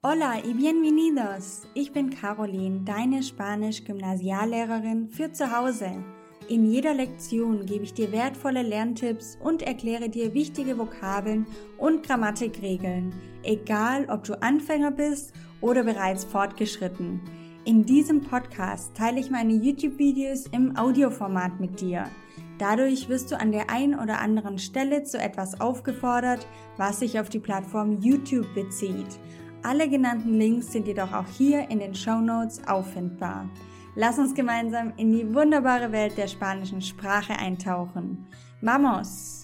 Hola y bienvenidos! Ich bin Caroline, deine Spanisch-Gymnasiallehrerin für zu Hause. In jeder Lektion gebe ich dir wertvolle Lerntipps und erkläre dir wichtige Vokabeln und Grammatikregeln, egal ob du Anfänger bist oder bereits fortgeschritten. In diesem Podcast teile ich meine YouTube-Videos im Audioformat mit dir. Dadurch wirst du an der einen oder anderen Stelle zu etwas aufgefordert, was sich auf die Plattform YouTube bezieht. Alle genannten Links sind jedoch auch hier in den Shownotes auffindbar. Lass uns gemeinsam in die wunderbare Welt der spanischen Sprache eintauchen. Vamos!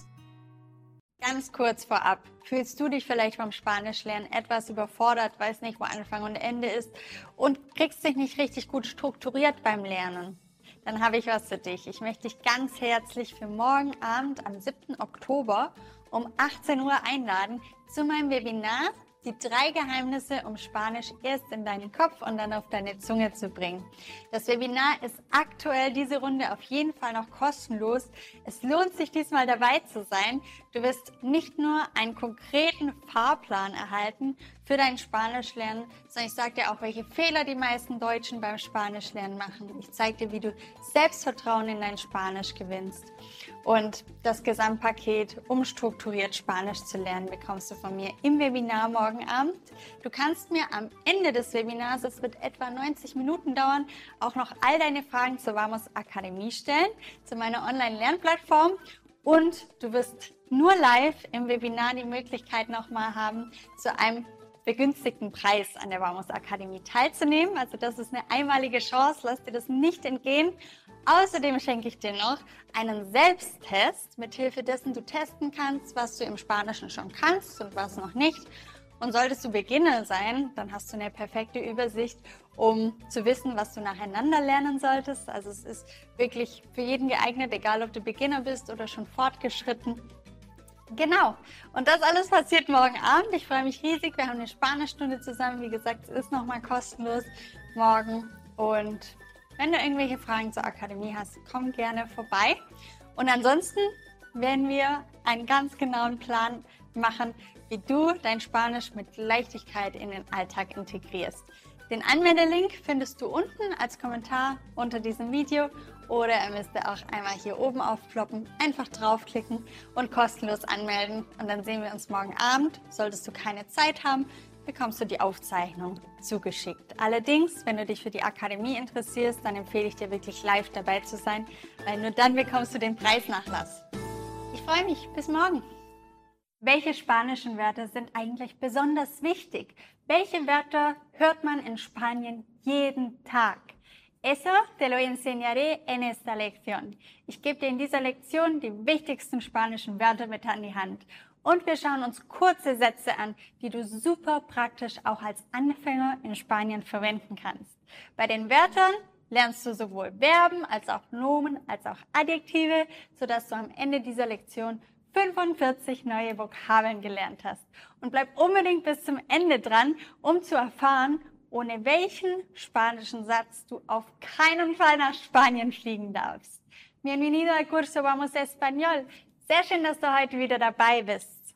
Ganz kurz vorab, fühlst du dich vielleicht vom Spanischlernen etwas überfordert, weißt nicht, wo Anfang und Ende ist und kriegst dich nicht richtig gut strukturiert beim Lernen? Dann habe ich was für dich. Ich möchte dich ganz herzlich für morgen Abend am 7. Oktober um 18 Uhr einladen zu meinem Webinar Die 3 Geheimnisse, um Spanisch erst in deinen Kopf und dann auf deine Zunge zu bringen. Das Webinar ist aktuell diese Runde auf jeden Fall noch kostenlos. Es lohnt sich diesmal dabei zu sein. Du wirst nicht nur einen konkreten Fahrplan erhalten für dein Spanischlernen, sondern ich sage dir auch, welche Fehler die meisten Deutschen beim Spanischlernen machen. Ich zeige dir, wie du Selbstvertrauen in dein Spanisch gewinnst. Und das Gesamtpaket, um strukturiert Spanisch zu lernen, bekommst du von mir im Webinar morgen Abend. Du kannst mir am Ende des Webinars, es wird etwa 90 Minuten dauern, auch noch all deine Fragen zur Vamos Akademie stellen, zu meiner Online-Lernplattform. Und du wirst nur live im Webinar die Möglichkeit nochmal haben, zu einem begünstigten Preis an der Vamos Akademie teilzunehmen. Also das ist eine einmalige Chance, lass dir das nicht entgehen. Außerdem schenke ich dir noch einen Selbsttest, mithilfe dessen du testen kannst, was du im Spanischen schon kannst und was noch nicht. Und solltest du Beginner sein, dann hast du eine perfekte Übersicht, um zu wissen, was du nacheinander lernen solltest. Also es ist wirklich für jeden geeignet, egal ob du Beginner bist oder schon fortgeschritten. Genau. Und das alles passiert morgen Abend. Ich freue mich riesig. Wir haben eine Spanischstunde zusammen. Wie gesagt, es ist nochmal kostenlos morgen. Und wenn du irgendwelche Fragen zur Akademie hast, komm gerne vorbei. Und ansonsten werden wir einen ganz genauen Plan machen, wie du dein Spanisch mit Leichtigkeit in den Alltag integrierst. Den Anmeldelink findest du unten als Kommentar unter diesem Video oder er müsste auch einmal hier oben aufploppen. Einfach draufklicken und kostenlos anmelden und dann sehen wir uns morgen Abend. Solltest du keine Zeit haben, bekommst du die Aufzeichnung zugeschickt. Allerdings, wenn du dich für die Akademie interessierst, dann empfehle ich dir wirklich live dabei zu sein, weil nur dann bekommst du den Preisnachlass. Ich freue mich. Bis morgen. Welche spanischen Wörter sind eigentlich besonders wichtig? Welche Wörter hört man in Spanien jeden Tag? Eso te lo enseñaré en esta lección. Ich gebe dir in dieser Lektion die wichtigsten spanischen Wörter mit an die Hand. Und wir schauen uns kurze Sätze an, die du super praktisch auch als Anfänger in Spanien verwenden kannst. Bei den Wörtern lernst du sowohl Verben als auch Nomen als auch Adjektive, sodass du am Ende dieser Lektion 45 neue Vokabeln gelernt hast. Und bleib unbedingt bis zum Ende dran, um zu erfahren, ohne welchen spanischen Satz du auf keinen Fall nach Spanien fliegen darfst. Bienvenido al curso Vamos Español. Sehr schön, dass du heute wieder dabei bist.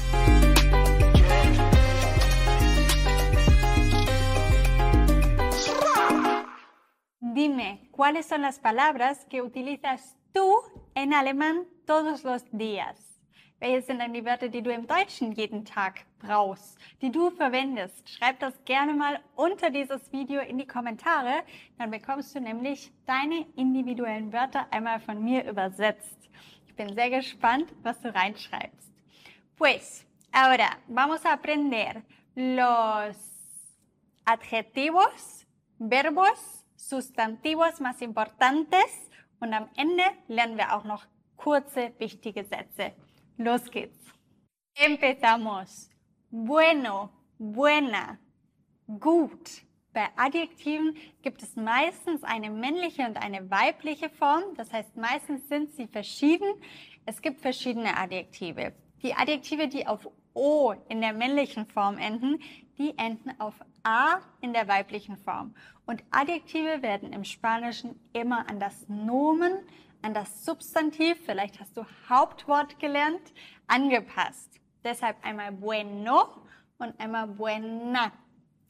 Dime, ¿cuáles son las palabras que utilizas tú en alemán todos los días? Welche sind denn die Wörter, die du im Deutschen jeden Tag brauchst, die du verwendest? Schreib das gerne mal unter dieses Video in die Kommentare, dann bekommst du nämlich deine individuellen Wörter einmal von mir übersetzt. Ich bin sehr gespannt, was du reinschreibst. Pues, ahora vamos a aprender los adjetivos, verbos, sustantivos más importantes und am Ende lernen wir auch noch kurze, wichtige Sätze. Los geht's. Empezamos. Bueno, buena, gut. Bei Adjektiven gibt es meistens eine männliche und eine weibliche Form. Das heißt, meistens sind sie verschieden. Es gibt verschiedene Adjektive. Die Adjektive, die auf O in der männlichen Form enden, die enden auf A in der weiblichen Form. Und Adjektive werden im Spanischen immer an das Nomen, an das Substantiv, vielleicht hast du Hauptwort gelernt, angepasst. Deshalb einmal bueno und einmal buena.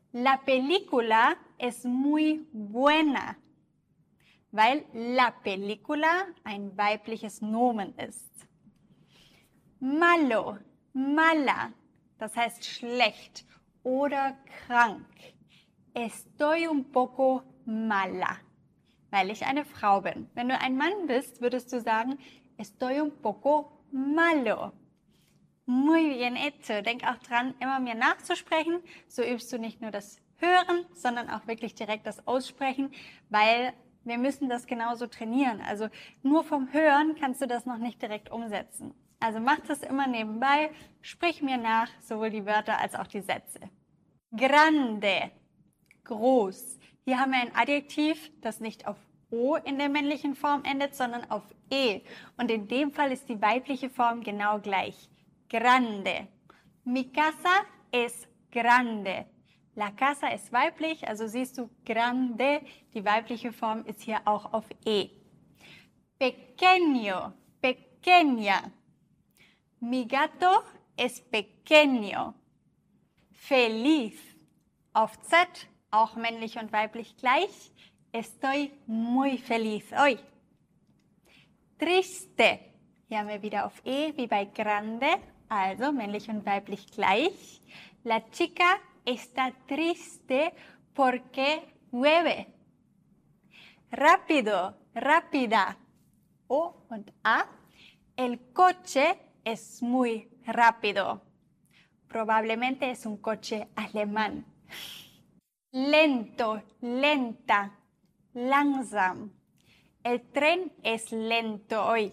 La película es muy buena, weil la película ein weibliches Nomen ist. Malo, mala, das heißt schlecht oder krank. Estoy un poco mala, weil ich eine Frau bin. Wenn du ein Mann bist, würdest du sagen, estoy un poco malo. Muy bien hecho. Denk auch dran, immer mir nachzusprechen. So übst du nicht nur das Hören, sondern auch wirklich direkt das Aussprechen, weil wir müssen das genauso trainieren. Also nur vom Hören kannst du das noch nicht direkt umsetzen. Also mach das immer nebenbei, sprich mir nach, sowohl die Wörter als auch die Sätze. Grande, groß. Hier haben wir ein Adjektiv, das nicht auf O in der männlichen Form endet, sondern auf E. Und in dem Fall ist die weibliche Form genau gleich. Grande. Mi casa es grande. La casa ist weiblich, also siehst du grande, die weibliche Form ist hier auch auf E. Pequeño, pequeña. Mi gato es pequeño. Feliz. Auf Z, auch männlich und weiblich gleich. Estoy muy feliz hoy. Triste. Hier haben wir wieder auf E, wie bei grande, also männlich und weiblich gleich. La chica está triste porque llueve. Rápido, rápida. O und A. El coche es muy rápido. Probablemente es un coche alemán. Lento, lenta, langsam. El tren es lento hoy.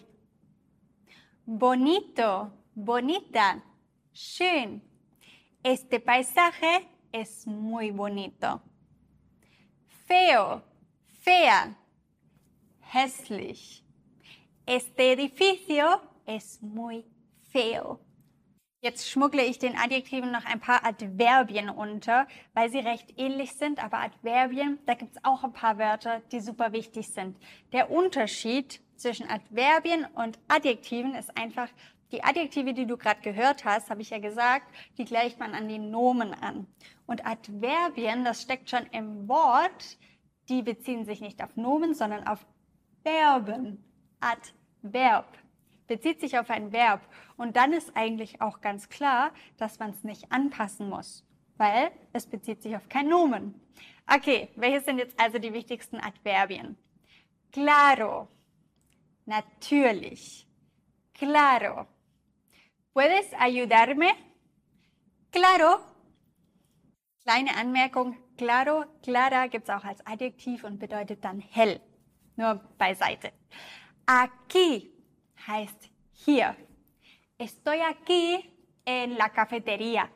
Bonito, bonita, schön. Este paisaje es muy bonito. Feo, fea, hässlich. Este edificio es muy feo. Jetzt schmuggle ich den Adjektiven noch ein paar Adverbien unter, weil sie recht ähnlich sind, aber Adverbien, da gibt es auch ein paar Wörter, die super wichtig sind. Der Unterschied zwischen Adverbien und Adjektiven ist einfach, die Adjektive, die du gerade gehört hast, habe ich ja gesagt, die gleicht man an die Nomen an. Und Adverbien, das steckt schon im Wort, die beziehen sich nicht auf Nomen, sondern auf Verben. Adverb. Bezieht sich auf ein Verb. Und dann ist eigentlich auch ganz klar, dass man es nicht anpassen muss, weil es bezieht sich auf kein Nomen. Okay, welche sind jetzt also die wichtigsten Adverbien? Claro, natürlich. Claro. ¿Puedes ayudarme? Claro. Kleine Anmerkung, claro, clara gibt es auch als Adjektiv und bedeutet dann hell. Nur beiseite. Aquí heißt hier. Estoy aquí en la cafetería.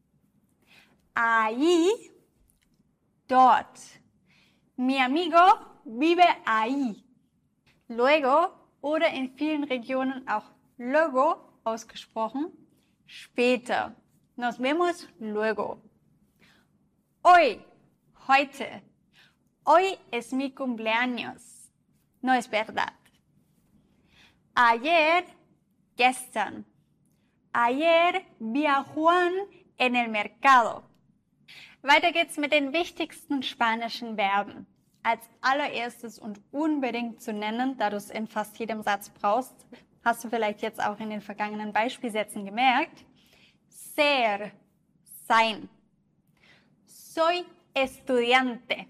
Ahí, dort. Mi amigo vive ahí. Luego oder in vielen Regionen auch luego ausgesprochen, später. Nos vemos luego. Hoy, heute. Hoy es mi cumpleaños. No es verdad. Ayer, gestern. Ayer vi a Juan en el mercado. Weiter geht's mit den wichtigsten spanischen Verben. Als allererstes und unbedingt zu nennen, da du es in fast jedem Satz brauchst, hast du vielleicht jetzt auch in den vergangenen Beispielsätzen gemerkt, ser, sein. Soy estudiante.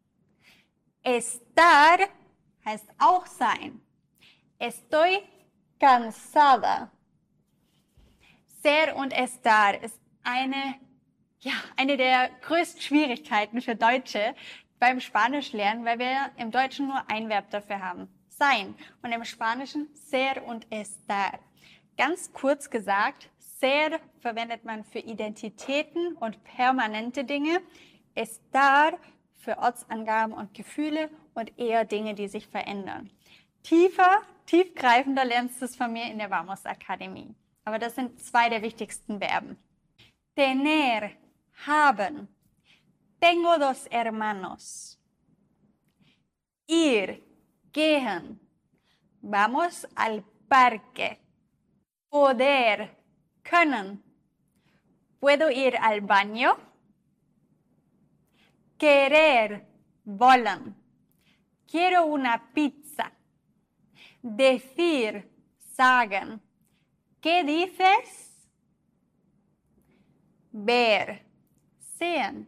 Estar heißt auch sein. Estoy cansada. Ser und estar ist eine der größten Schwierigkeiten für Deutsche beim Spanischlernen, weil wir im Deutschen nur ein Verb dafür haben, sein. Und im Spanischen ser und estar. Ganz kurz gesagt, ser verwendet man für Identitäten und permanente Dinge, estar für Ortsangaben und Gefühle und eher Dinge, die sich verändern. Tiefgreifender lernst du es von mir in der Vamos Akademie. Aber das sind zwei der wichtigsten Verben. Tener, haben. Tengo dos hermanos. Ir, gehen. Vamos al parque. Poder, können. ¿Puedo ir al baño? Querer, wollen. Quiero una pizza. Decir, sagen. ¿Qué dices? Ver, sehen.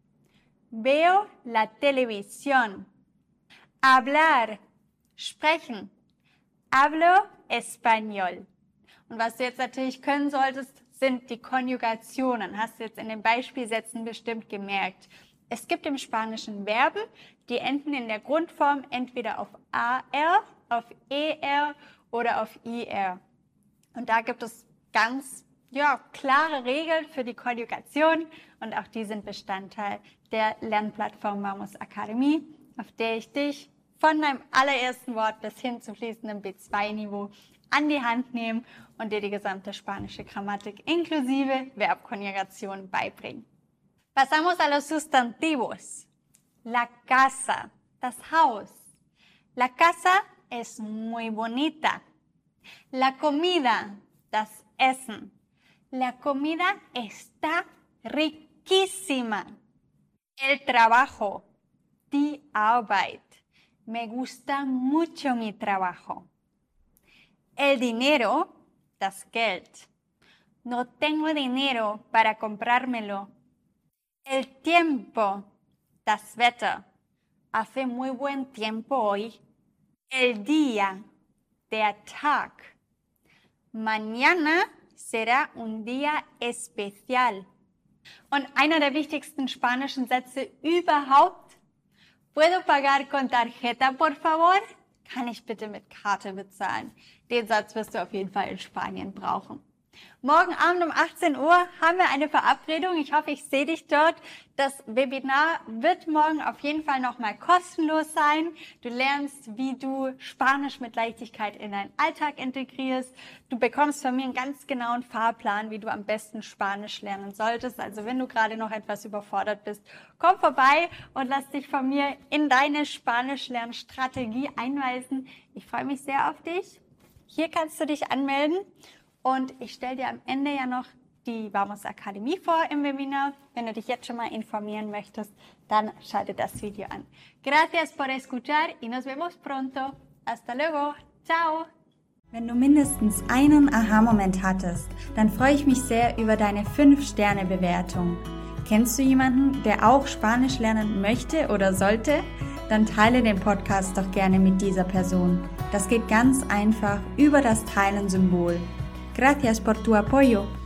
Veo la televisión. Hablar, sprechen. Hablo español. Und was du jetzt natürlich können solltest, sind die Konjugationen. Hast du jetzt in den Beispielsätzen bestimmt gemerkt. Es gibt im Spanischen Verben, die enden in der Grundform entweder auf AR, auf ER oder auf IR. Und da gibt es ganz klare Regeln für die Konjugation und auch die sind Bestandteil der Lernplattform Vamos Akademie, auf der ich dich von deinem allerersten Wort bis hin zum fließenden B2-Niveau an die Hand nehme und dir die gesamte spanische Grammatik inklusive Verbkonjugation beibringe. Pasamos a los sustantivos. La casa, das Haus. La casa es muy bonita. La comida, das Essen. La comida está riquísima. El trabajo, die Arbeit. Me gusta mucho mi trabajo. El dinero, das Geld. No tengo dinero para comprármelo. El tiempo, das Wetter. Hace muy buen tiempo hoy. El día, der Tag. Mañana será un día especial. Und einer der wichtigsten spanischen Sätze überhaupt. ¿Puedo pagar con tarjeta, por favor? Kann ich bitte mit Karte bezahlen? Den Satz wirst du auf jeden Fall in Spanien brauchen. Morgen Abend um 18 Uhr haben wir eine Verabredung. Ich hoffe, ich sehe dich dort. Das Webinar wird morgen auf jeden Fall nochmal kostenlos sein. Du lernst, wie du Spanisch mit Leichtigkeit in deinen Alltag integrierst. Du bekommst von mir einen ganz genauen Fahrplan, wie du am besten Spanisch lernen solltest. Also wenn du gerade noch etwas überfordert bist, komm vorbei und lass dich von mir in deine Spanisch-Lernstrategie einweisen. Ich freue mich sehr auf dich. Hier kannst du dich anmelden. Und ich stelle dir am Ende ja noch die Vamos Akademie vor im Webinar. Wenn du dich jetzt schon mal informieren möchtest, dann schalte das Video an. Gracias por escuchar y nos vemos pronto. Hasta luego. Ciao. Wenn du mindestens einen Aha-Moment hattest, dann freue ich mich sehr über deine 5-Sterne-Bewertung. Kennst du jemanden, der auch Spanisch lernen möchte oder sollte? Dann teile den Podcast doch gerne mit dieser Person. Das geht ganz einfach über das Teilen-Symbol. Gracias por tu apoyo.